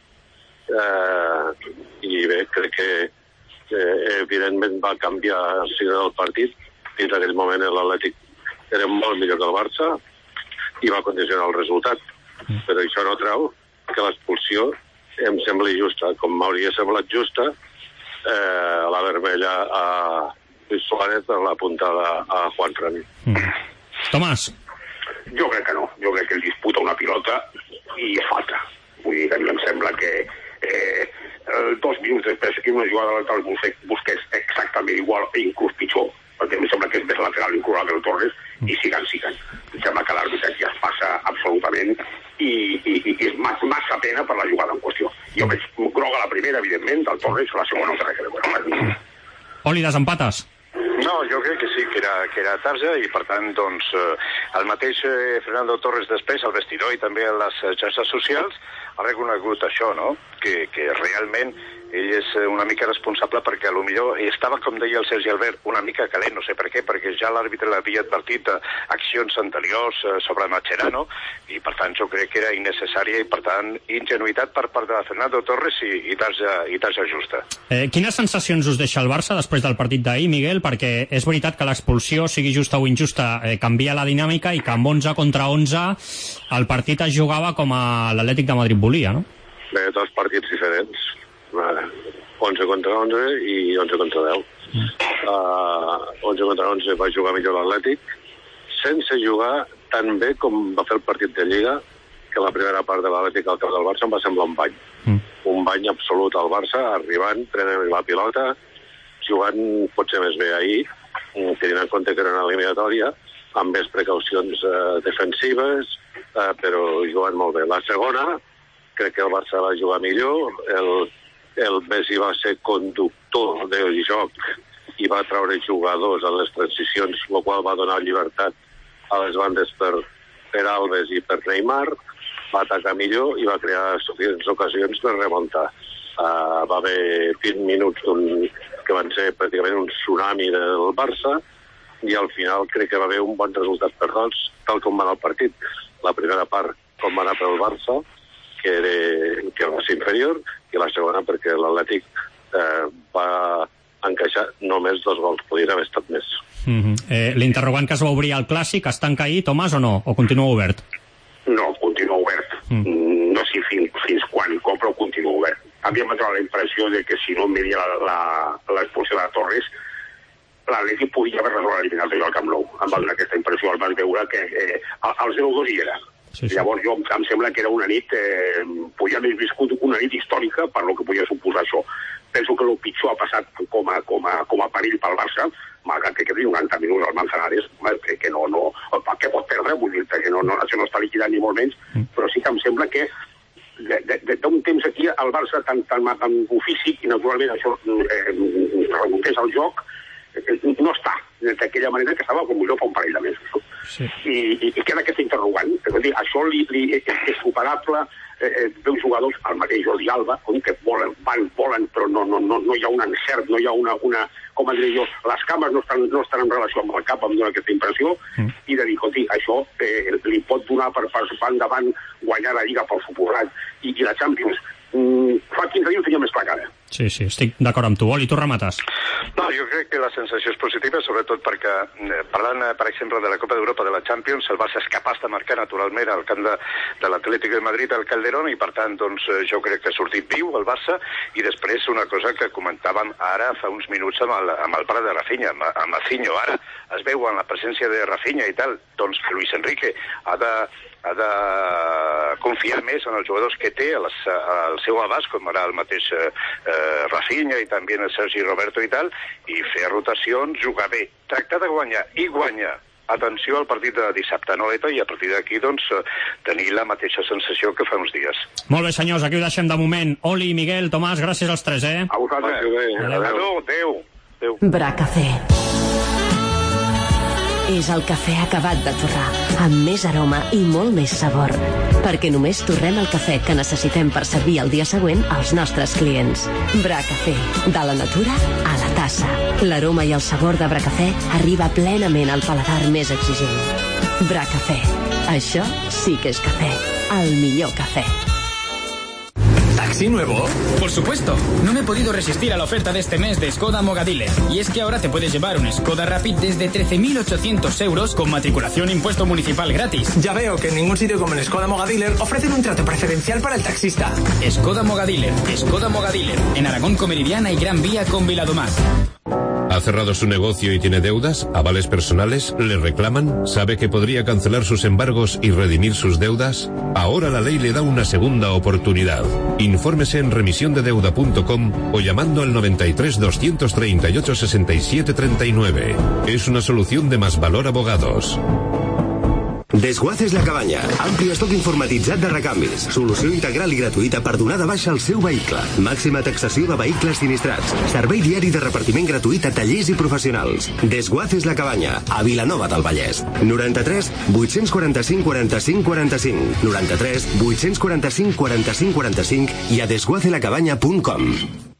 eh, i bé, crec que eh, evidentment va canviar el signe del partit. Fins a aquell moment l'Atlètic era molt millor que el Barça i va condicionar el resultat. Però això no treu que l'expulsió em sembli justa, com m'hauria semblat justa eh, la vermella a Luis Suárez per la puntada a Juan Rami. Mm. Tomàs. Jo crec que no. Jo crec que ell disputa una pilota i és falta. Vull dir que a mi em sembla que eh, dos minuts després que una jugada lateral busqués exactament igual i inclús pitjor, perquè em sembla que és més lateral inclús la del Torres, i siguen, siguen. Em sembla que l'àrbitre ja es passa absolutament i, i, i és massa, massa pena per la jugada en qüestió. Jo veig groga la primera, evidentment, del Torres, la segona no té res a veure. Oli, desempates? No, jo crec que sí, que era, que era tarja i, per tant, doncs, eh, el mateix eh, Fernando Torres després, al vestidor i també a les xarxes socials, ha reconegut això, no?, que, que realment ell és una mica responsable perquè potser estava, com deia el Sergi Albert, una mica calent, no sé per què, perquè ja l'àrbitre l'havia advertit accions anteriors sobre Mascherano i, per tant, jo crec que era innecessària i, per tant, ingenuïtat per part de Fernando Torres i, i tarja, i tarja justa. Eh, quines sensacions us deixa el Barça després del partit d'ahir, Miguel? Perquè és veritat que l'expulsió, sigui justa o injusta, eh, canvia la dinàmica i que amb onze contra onze el partit es jugava com a l'Atlètic de Madrid volia, no? Bé, dos partits diferents. onze contra onze i onze contra deu. Uh, onze contra onze va jugar millor l'Atlètic, sense jugar tan bé com va fer el partit de Lliga, que la primera part de l'Atlètic al camp del Barça em va semblar un bany. Mm. Un bany absolut al Barça, arribant, prenent la pilota, jugant potser més bé ahir, tenint en compte que era una eliminatòria, amb més precaucions uh, defensives, uh, però jugant molt bé. La segona, crec que el Barça va jugar millor, el el Messi va ser conductor del joc i va treure jugadors en les transicions, el qual va donar llibertat a les bandes per, per Alves i per Neymar, va atacar millor i va crear suficients ocasions per remuntar. Uh, va haver vint minuts que van ser pràcticament un tsunami del Barça i al final crec que va haver un bon resultat per tots, tal com va anar el partit. La primera part, com va anar pel Barça, que era, que va ser inferior, i la segona perquè l'Atlètic eh, va encaixar només dos gols, podria haver estat més. Mm-hmm. eh, L'interrogant que es va obrir al Clàssic es tanca ahir, Tomàs, o no? O continua obert? No, continua obert. Mm. No sé fins, fins quan i com, però continua obert. A mi em va donar la impressió de que si no em veia l'expulsió de Torres, l'Atlètic podia haver resolt l'eliminatòria al Camp Nou. Em va donar aquesta impressió, el vas veure que eh, el zero dos hi era. Sí, sí. Llavors jo em sembla que era una nit, eh, podia haver viscut una nit històrica per lo que podia suposar això. Penso que el pitjor ha passat com a, com a, com a perill pel Barça, malgrat que quedi noranta minuts al Manzanares, que, que no, no, que pot perdre, vull dir que no, no, això no està liquidat ni molt menys, mm. però sí que em sembla que d'un temps aquí el Barça tan, tan, tan físic i naturalment això eh, remuntés al joc, no està d'aquella manera que estava com millor fa un parell de mesos. Sí. I, i, i queda aquest interrogant. És a dir, això li, li, és, és superable. Eh, veus jugadors, el mateix Jordi Alba, que volen, van, volen, però no, no, no, no hi ha un encert, no hi ha una, una com a dir jo, les cames no estan, no estan en relació amb el cap, em dona aquesta impressió, mm. i de dir, escolti, això eh, li pot donar per, per, per endavant guanyar la Lliga pel suposat i, i la Champions. Mm, fa quinze dies tenia més clar cara. Sí, sí, estic d'acord amb tu. Oli, tu remates. No, jo crec que la sensació és positiva, sobretot perquè, parlant, per exemple, de la Copa d'Europa, de la Champions, el Barça és capaç de marcar naturalment al camp de, de l'Atlético de Madrid, al Calderón, i per tant, doncs, jo crec que ha sortit viu el Barça, i després una cosa que comentàvem ara fa uns minuts amb el, amb el pare de Rafinha, amb, amb Mazinho, ara es veu en la presència de Rafinha i tal, doncs que Luis Enrique ha de ha de confiar més en els jugadors que té al seu abast, com ara el mateix eh, Rafinha i també el Sergi Roberto i tal, i fer rotacions, jugar bé, tractar de guanyar i guanyar. Atenció al partit de dissabte a Noeta i a partir d'aquí, doncs, tenir la mateixa sensació que fa uns dies. Molt bé, senyors, aquí ho deixem de moment. Oli, Miguel, Tomàs, gràcies als tres, eh? A vosaltres. Adéu, adéu. Adéu. Bracafé. És el cafè acabat de torrar, amb més aroma i molt més sabor. Perquè només torrem el cafè que necessitem per servir el dia següent als nostres clients. Bracafé, de la natura a la tassa. L'aroma i el sabor de Bracafé arriba plenament al paladar més exigent. Bracafé, això sí que és cafè. El millor cafè. ¿Taxi nuevo? Por supuesto. No me he podido resistir a la oferta de este mes de Skoda Mogadile. Y es que ahora te puedes llevar un Skoda Rapid desde trece mil ochocientos euros con matriculación e impuesto municipal gratis. Ya veo que en ningún sitio como en Skoda Mogadiller ofrecen un trato preferencial para el taxista. Skoda Mogadiller. Skoda Mogadiller. En Aragón con Meridiana y Gran Vía con Viladomar. ¿Ha cerrado su negocio y tiene deudas? ¿Avales personales? ¿Le reclaman? ¿Sabe que podría cancelar sus embargos y redimir sus deudas? Ahora la ley le da una segunda oportunidad. Infórmese en remisión de deuda punto com o llamando al noventa y tres, doscientos treinta y ocho, sesenta y siete treinta y nueve. Es una solución de Más Valor Abogados. Desguaces La Cabanya. Ampli estoc informatitzat de recanvis. Solució integral i gratuïta per donar de baixa el seu vehicle. Màxima taxació de vehicles sinistrats. Servei diari de repartiment gratuït a tallers i professionals. Desguaces La Cabanya, a Vilanova del Vallès. noranta-tres, vuit-cents quaranta-cinc, quaranta-cinc, quaranta-cinc. noranta-tres, vuit-cents quaranta-cinc, quaranta-cinc, quaranta-cinc i a desguace la cabanya punt com.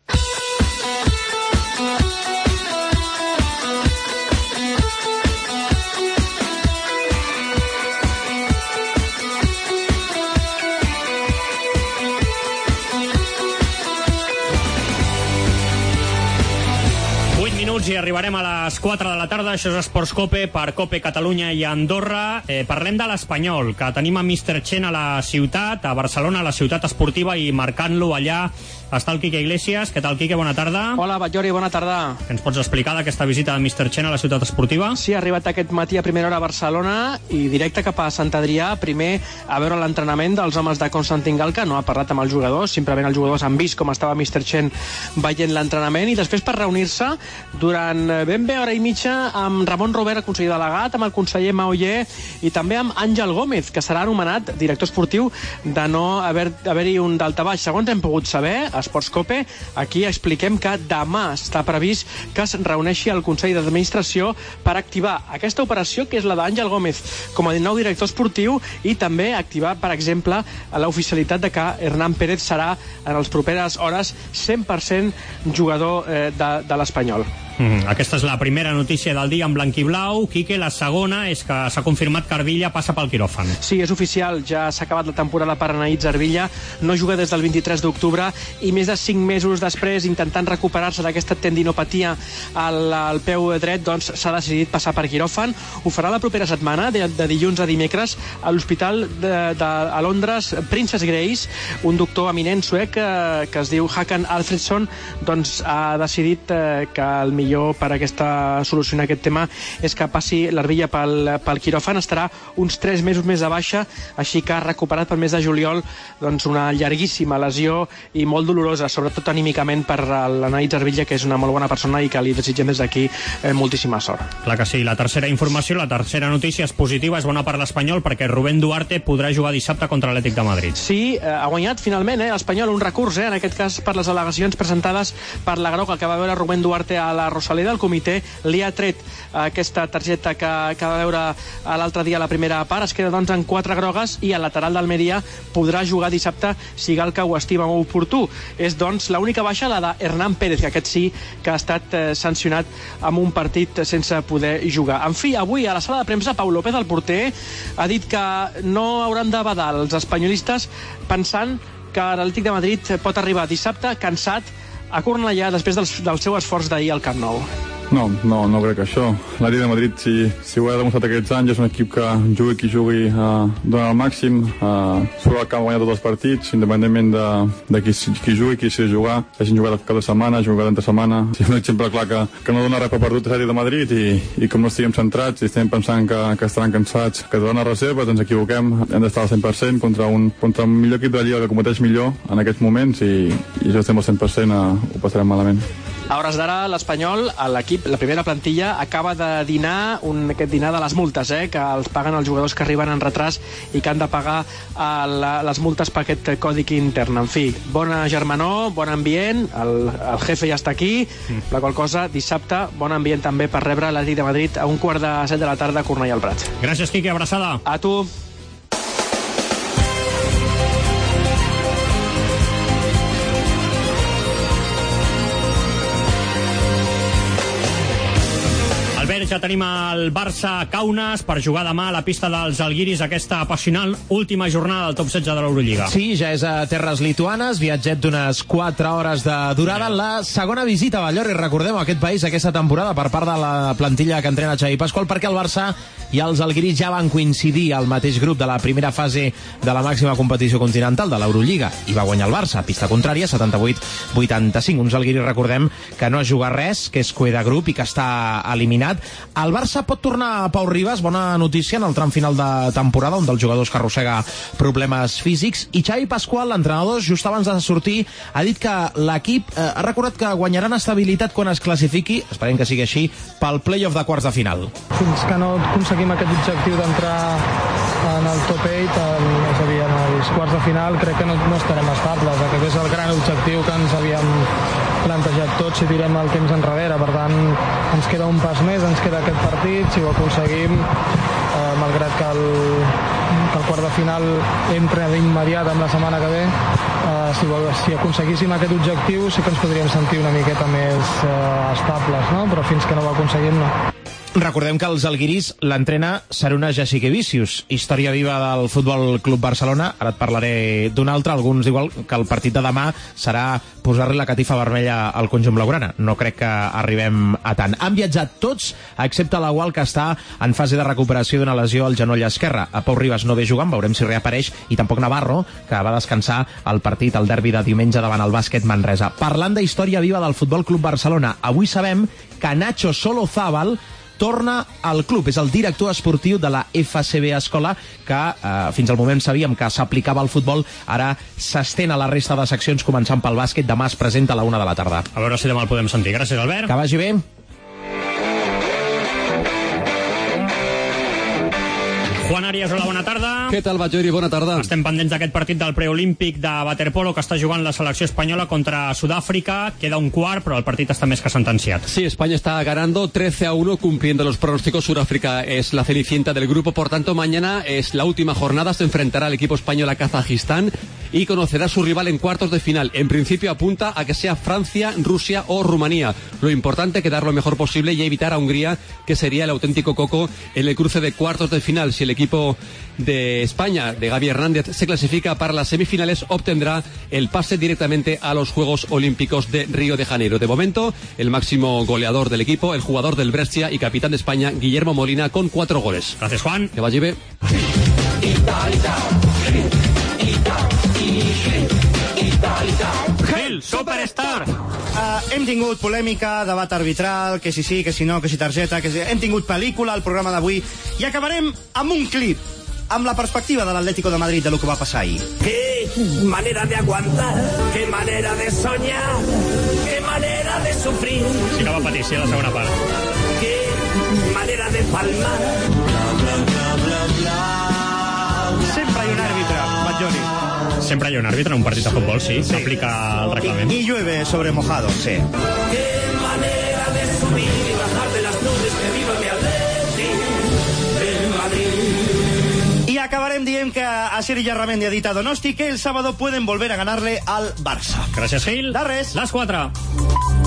I arribarem a les quatre de la tarda. Això és Esports Cope per Cope Catalunya i Andorra. Eh, parlem de l'Espanyol, que tenim a míster Chen a la ciutat, a Barcelona, a la ciutat esportiva, i marcant-lo allà està el Quique Iglesias. Què tal, Quique? Bona tarda. Hola, Batllori, bona tarda. Què ens pots explicar d'aquesta visita de míster Chen a la ciutat esportiva? Sí, ha arribat aquest matí a primera hora a Barcelona i directe cap a Sant Adrià, primer a veure l'entrenament dels homes de Konstantin Galka. No ha parlat amb els jugadors, simplement els jugadors han vist com estava míster Chen veient l'entrenament, i després per reunir-se durant ben bé hora i mitja amb Ramon Robert, el conseller delegat, amb el conseller Maoller i també amb Àngel Gómez, que serà anomenat director esportiu de no haver, haver-hi un daltabaix. Segons hem pogut saber, a Esports Cope, aquí expliquem que demà està previst que es reuneixi el Consell d'Administració per activar aquesta operació, que és la d'Àngel Gómez com a nou director esportiu, i també activar, per exemple, l'oficialitat de que Hernán Pérez serà en les properes hores cent per cent jugador eh, de, de l'Espanyol. Mm, aquesta és la primera notícia del dia en blanc i blau. Quique, la segona és que s'ha confirmat que Arvilla passa pel quiròfan. Sí, és oficial, ja s'ha acabat la temporada per Anaïts Arvilla, no juga des del vint-i-tres d'octubre i més de cinc mesos després, intentant recuperar-se d'aquesta tendinopatia al, al peu dret, doncs s'ha decidit passar per quiròfan. Ho farà la propera setmana, de, de dilluns a dimecres, a l'hospital de, de, a Londres, Princess Grace. Un doctor eminent suec eh, que es diu Hakan Alfredson, doncs ha decidit eh, que el millor per aquesta solucionar aquest tema és que passi l'Arvilla pel, pel quiròfan. Estarà uns tres mesos més de baixa, així que ha recuperat pel mes de juliol doncs una llarguíssima lesió i molt dolorosa, sobretot anímicament per l'Anaïts Arvilla, que és una molt bona persona i que li desitgem des d'aquí eh, moltíssima sort. Clar que sí. La tercera informació, la tercera notícia és positiva, és bona per l'Espanyol, perquè Rubén Duarte podrà jugar dissabte contra l'Atlètic de Madrid. Sí, eh, ha guanyat finalment eh, l'Espanyol un recurs, eh, en aquest cas per les al·legacions presentades per la Groga, que va veure Rubén Duarte a la Rosaleda. El comitè li ha tret aquesta targeta que, que va veure l'altre dia a la primera part. Es queda doncs en quatre grogues i el lateral d'Almeria podrà jugar dissabte si Galka ho estima oportú. És doncs l'única baixa, la de Hernán Pérez, que aquest sí que ha estat eh, sancionat amb un partit sense poder jugar. En fi, avui a la sala de premsa Pau López, el porter, ha dit que no hauran de badar els espanyolistes pensant que l'Atlètic de Madrid pot arribar dissabte cansat a Cornellà després del, del seu esforç d'ahir al Camp Nou? No, no, no crec que això. L'Atlètic de Madrid, si, si ho ha demostrat aquests anys, és un equip que jugui qui jugui, uh, dona el màxim, uh, surt al camp a guanyar tots els partits, independentment de, de qui, qui jugui, qui sigui jugar, hagin jugat cada setmana, hagin jugat entre setmana. És un exemple clar que, que no dona res per perdut l'Atlètic de Madrid i, i com no estiguem centrats i estem pensant que, que estaran cansats, que donen reserves, ens equivoquem, hem d'estar al cent per cent contra un, contra un millor equip de la Lliga que competeix millor en aquests moments i, i si estem al cent per cent uh, ho passarem malament. A hores d'ara, l'Espanyol, l'equip, la primera plantilla, acaba de dinar un, aquest dinar de les multes, eh, que els paguen els jugadors que arriben en retras i que han de pagar eh, la, les multes per aquest còdic intern. En fi, bona germanor, bon ambient, el, el jefe ja està aquí, mm. la qual cosa, dissabte, bon ambient també per rebre l'Atlètic de Madrid a un quart de set de la tarda a Cornellà al Prat. Gràcies, Quique, abraçada. A tu. Albert, ja tenim el Barça-Kaunas per jugar demà a la pista dels Alguiris, aquesta apassionant última jornada del top setze de l'Eurolliga. Sí, ja és a terres lituanes, viatget d'unes quatre hores de durada. La segona visita a Ballor, i recordem aquest país aquesta temporada per part de la plantilla que entrena Xavi Pasqual, perquè el Barça i els Alguiris ja van coincidir al mateix grup de la primera fase de la màxima competició continental de l'Eurolliga, i va guanyar el Barça a pista contrària, setanta-vuit vuitanta-cinc. Uns Alguiris, recordem, que no ha jugat res, que és cué de grup i que està eliminat. El Barça pot tornar a Pau Ribas, bona notícia, en el tram final de temporada, un dels jugadors que arrossega problemes físics, i Xavi Pasqual, l'entrenador, just abans de sortir, ha dit que l'equip eh, ha recordat que guanyaran estabilitat quan es classifiqui, esperem que sigui així, pel play-off de quarts de final. Fins que no aconseguim aquest objectiu d'entrar en el top vuit, és a dir, en els quarts de final, crec que no, no estarem estables. Aquest és el gran objectiu que ens havíem plantejat tots si tirem el temps enrere. Per tant, ens queda un pas més, ens queda aquest partit. Si ho aconseguim, eh, malgrat que el, que el quart de final entra d'immediat amb la setmana que ve, eh, si, si aconseguíssim aquest objectiu sí que ens podríem sentir una miqueta més eh, estables, no? Però fins que no ho aconseguim, no. Recordem que els Alguiris l'entrena Saruna Jasikevičius, història viva del Futbol Club Barcelona. Ara et parlaré d'un altre. Alguns diuen que el partit de demà serà posar-li la catifa vermella al conjunt blaugrana. No crec que arribem a tant. Han viatjat tots, excepte la Gual, que està en fase de recuperació d'una lesió al genoll esquerre. A Pau Ribas no ve jugant, veurem si reapareix, i tampoc Navarro, que va descansar al partit, al derbi de diumenge davant el Bàsquet Manresa. Parlant de història viva del Futbol Club Barcelona, avui sabem que Nacho Solozábal torna al club. És el director esportiu de la F C B Escola, que eh, fins al moment sabíem que s'aplicava al futbol, ara s'estén a la resta de seccions, començant pel bàsquet. Demà es presenta a la una de la tarda. A veure si demà el podem sentir. Gràcies, Albert. Que vagi bé. Juan Arias, hola, bona tarda. Què tal, Bajori? Bona tarda. Estem pendents d'aquest partit del preolímpic de waterpolo que està jugant la selecció espanyola contra Sudàfrica. Queda un quart, però el partit està més que sentenciat. Sí, España está ganando trece a uno, cumpliendo los pronósticos. Sudáfrica es la cenicienta del grupo. Por tanto, mañana es la última jornada. Se enfrentará al equipo español a Kazajistán y conocerá a su rival en cuartos de final. En principio apunta a que sea Francia, Rusia o Rumanía. Lo importante es quedar lo mejor posible y evitar a Hungría, que sería el auténtico coco en el cruce de cuartos de final. Si el equipo de España, de Gaby Hernández, se clasifica para las semifinales, obtendrá el pase directamente a los Juegos Olímpicos de Río de Janeiro. De momento, el máximo goleador del equipo, el jugador del Brescia y capitán de España, Guillermo Molina, con cuatro goles. Gracias, Juan. Que vagi bé. Gil, Superstar. Uh, hem tingut polèmica, debat arbitral, que si sí, que si no, que si targeta, que si... Hem tingut pel·lícula al programa d'avui i acabarem amb un clip, amb la perspectiva de l'Atlético de Madrid de lo que va passar ahir. Qué manera de aguantar, qué manera de soñar, qué manera de sufrir. Sí que va patir, sí, a la segona part. Qué manera de palmar. Bla, bla, bla, bla, bla. Sempre hi ha un àrbitre, Batllori. Sempre hi ha un àrbitre en un partit de futbol, sí, sí. S'aplica el reglament. Y, y llueve sobre mojado, sí. Qué manera de subir y bajar de las nubes, que viva mi Atleti del Madrid. Y acabarem dient que Asier Illarramendi ha dit a Donosti que el sábado pueden volver a ganarle al Barça. Gràcies, Gil. De res. Les quatre.